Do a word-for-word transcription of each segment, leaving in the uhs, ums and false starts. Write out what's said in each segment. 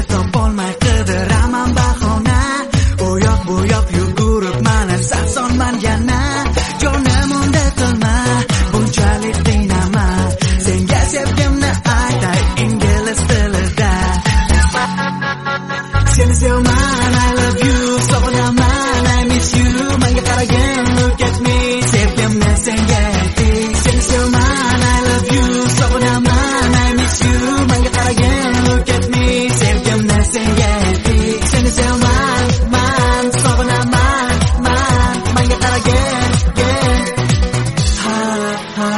topolmay qidiraman bahona. U yoq bu yoq yuguribman, sarsonman yana. Jonim unda qilma, bunchalik qiynama. Senga sevgimni aytay ingliz tilida. Seni sevman, I love you, sog'inaman, I miss you. Menga qaragin, look at me, sevgimni senga aytay. Seni sevman, I love you, sog'inaman, I miss you. Menga qaragin, look at me, sevgimni senga aytay. Seni sevman, man, sog'inaman, man, menga qaragin, yeah. Ha ha.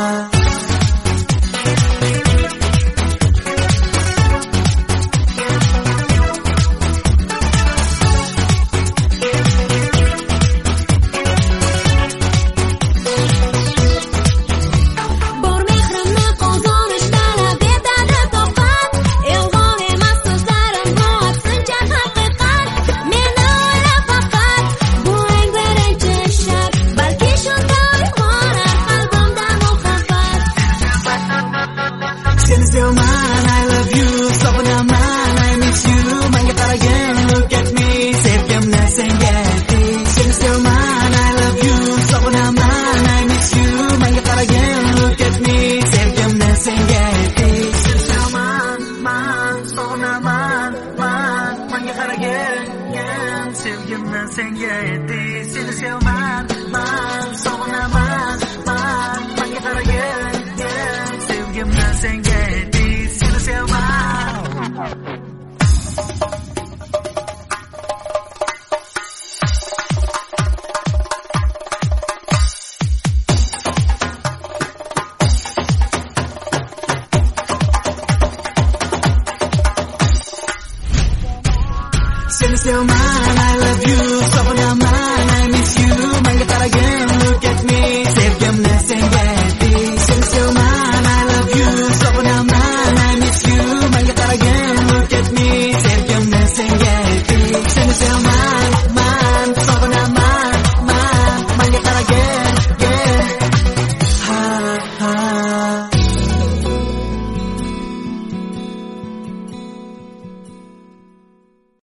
Seni sevman, I love you, sog'inaman, I miss you. Menga qaragin, look at me, sevgimni senga aytay. Seni sevman, I love you, sog'inaman, I miss you. Menga qaragin, look at me, sevgimni senga aytay. Seni sevman, man, sog'inaman, man, menga qaragin, sevgimni senga aytay. Seni sevman, man, sog'inaman, man, menga qaragin, sevgimni senga aytay. Seni sevman. Seni sevman, I love you,